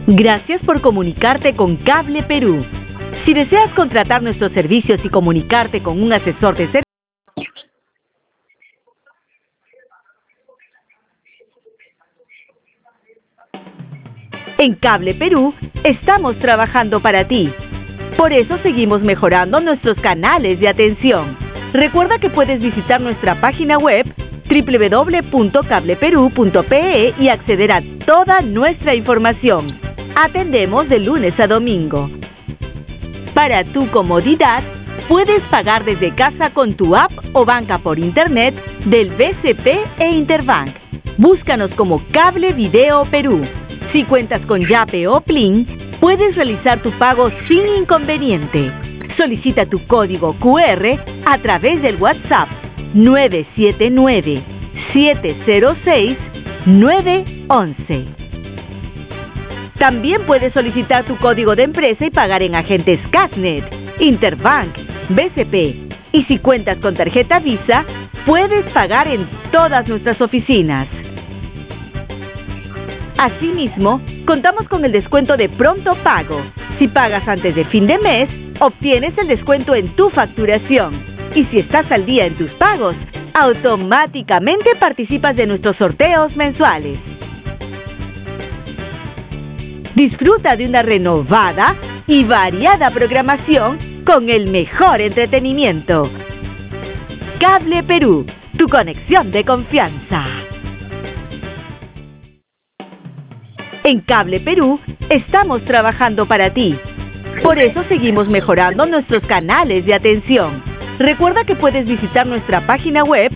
Gracias por comunicarte con Cable Perú. Si deseas contratar nuestros servicios y comunicarte con un asesor de servicio, en Cable Perú estamos trabajando para ti. Por eso seguimos mejorando nuestros canales de atención. Recuerda que puedes visitar nuestra página web www.cableperú.pe y acceder a toda nuestra información. Atendemos de lunes a domingo. Para tu comodidad, puedes pagar desde casa con tu app o banca por internet del BCP e Interbank. Búscanos como Cable Video Perú. Si cuentas con Yape o Plin, puedes realizar tu pago sin inconveniente. Solicita tu código QR a través del WhatsApp 979-706-911. También puedes solicitar tu código de empresa y pagar en agentes Casnet, Interbank, BCP. Y si cuentas con tarjeta Visa, puedes pagar en todas nuestras oficinas. Asimismo, contamos con el descuento de pronto pago. Si pagas antes de fin de mes, obtienes el descuento en tu facturación. Y si estás al día en tus pagos, automáticamente participas de nuestros sorteos mensuales. Disfruta de una renovada y variada programación con el mejor entretenimiento. Cable Perú, tu conexión de confianza. En Cable Perú estamos trabajando para ti. Por eso seguimos mejorando nuestros canales de atención. Recuerda que puedes visitar nuestra página web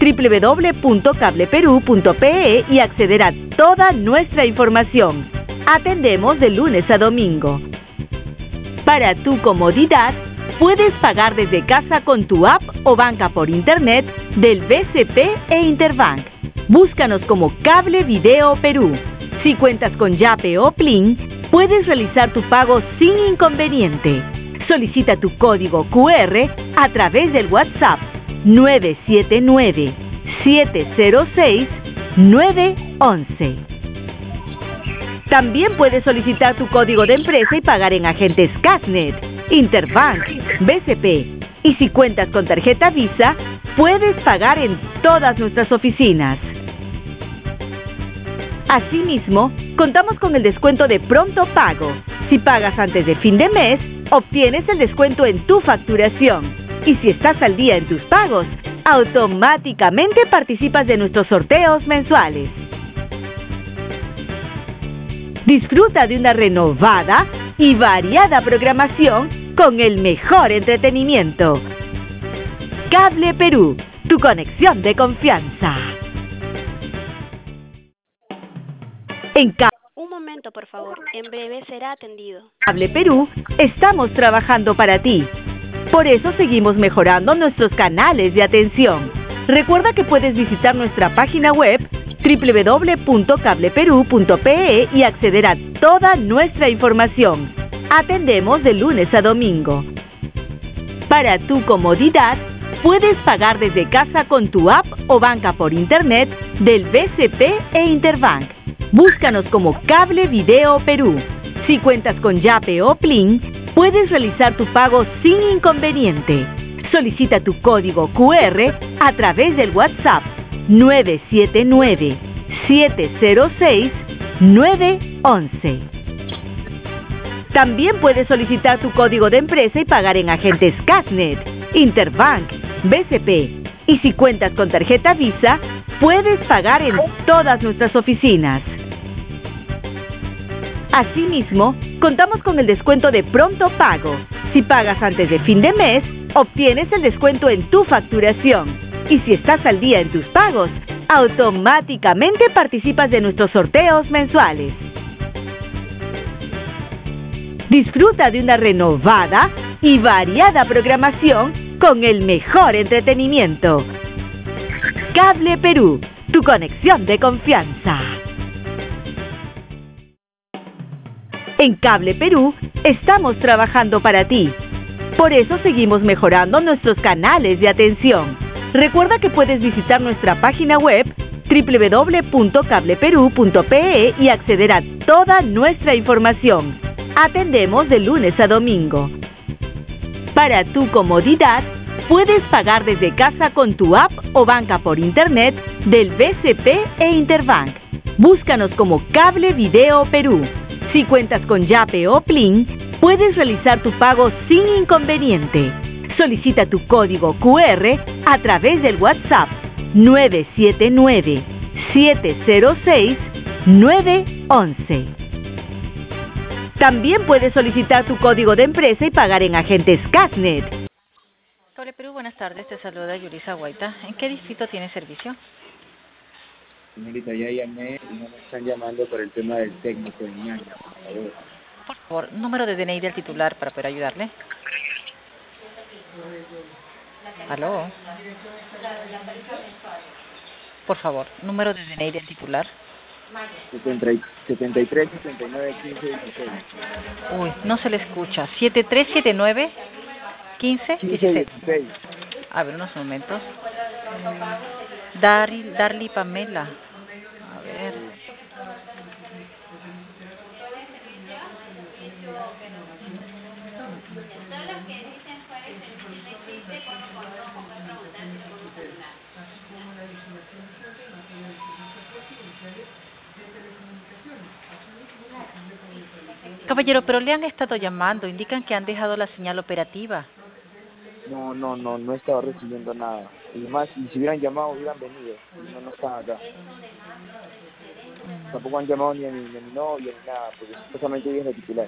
www.cableperú.pe y acceder a toda nuestra información. Atendemos de lunes a domingo. Para tu comodidad, puedes pagar desde casa con tu app o banca por internet del BCP e Interbank. Búscanos como Cable Video Perú. Si cuentas con Yape o Plin, puedes realizar tu pago sin inconveniente. Solicita tu código QR a través del WhatsApp 979-706-911. También puedes solicitar tu código de empresa y pagar en agentes Casnet, Interbank, BCP. Y si cuentas con tarjeta Visa, puedes pagar en todas nuestras oficinas. Asimismo, contamos con el descuento de pronto pago. Si pagas antes de fin de mes, obtienes el descuento en tu facturación. Y si estás al día en tus pagos, automáticamente participas de nuestros sorteos mensuales. Disfruta de una renovada y variada programación con el mejor entretenimiento. Cable Perú, tu conexión de confianza. Un momento, por favor. En breve será atendido. Cable Perú estamos trabajando para ti. Por eso seguimos mejorando nuestros canales de atención. Recuerda que puedes visitar nuestra página web www.cableperú.pe y acceder a toda nuestra información. Atendemos de lunes a domingo. Para tu comodidad, puedes pagar desde casa con tu app o banca por internet del BCP e Interbank. Búscanos como Cable Video Perú. Si cuentas con Yape o Plin, puedes realizar tu pago sin inconveniente. Solicita tu código QR a través del WhatsApp 979-706-911. También puedes solicitar tu código de empresa y pagar en agentes Casnet, Interbank, BCP. Y si cuentas con tarjeta Visa, puedes pagar en todas nuestras oficinas. Asimismo, contamos con el descuento de pronto pago. Si pagas antes de fin de mes, obtienes el descuento en tu facturación. Y si estás al día en tus pagos, automáticamente participas de nuestros sorteos mensuales. Disfruta de una renovada y variada programación con el mejor entretenimiento. Cable Perú, tu conexión de confianza. En Cable Perú estamos trabajando para ti. Por eso seguimos mejorando nuestros canales de atención. Recuerda que puedes visitar nuestra página web www.cableperú.pe y acceder a toda nuestra información. Atendemos de lunes a domingo. Para tu comodidad, puedes pagar desde casa con tu app o banca por internet del BCP e Interbank. Búscanos como Cable Video Perú. Si cuentas con Yape o Plin, puedes realizar tu pago sin inconveniente. Solicita tu código QR a través del WhatsApp 979-706-911. También puedes solicitar tu código de empresa y pagar en agentes Casnet. Cable Perú, buenas tardes. Te saluda Yulisa Guaita. ¿En qué distrito tiene servicio? Señorita, ya llamé y no me están llamando por el tema del técnico de Ñaña, por favor. Por favor, número de DNI del titular para poder ayudarle. ¿Aló? Por favor, número de DNI del titular. 73, 69, 15, 16. Uy, no se le escucha. 7379 15 16. A ver, unos momentos. Darly Pamela. A ver. Caballero, pero le han estado llamando, indican que han dejado la señal operativa. No he estado recibiendo nada. Y además, si hubieran llamado, hubieran venido. Y no están acá. Tampoco han llamado ni a mi novia ni nada, porque supuestamente ella es la titular.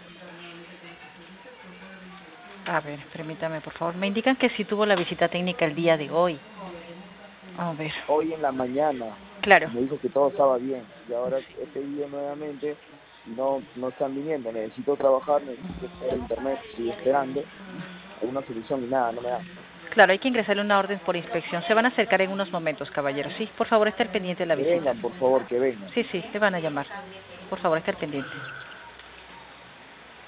A ver, permítame, por favor. Me indican que sí tuvo la visita técnica el día de hoy. A ver. Hoy en la mañana. Claro. Me dijo que todo estaba bien. Y ahora he pedido nuevamente y no están viniendo. Necesito trabajar, necesito hacer internet, estoy esperando alguna solución y nada, no me da. Claro, hay que ingresarle una orden por inspección. Se van a acercar en unos momentos, caballero. Sí, por favor, esté al pendiente de la visita. Que vengan, por favor, que vengan. Sí, le van a llamar. Por favor, esté al pendiente.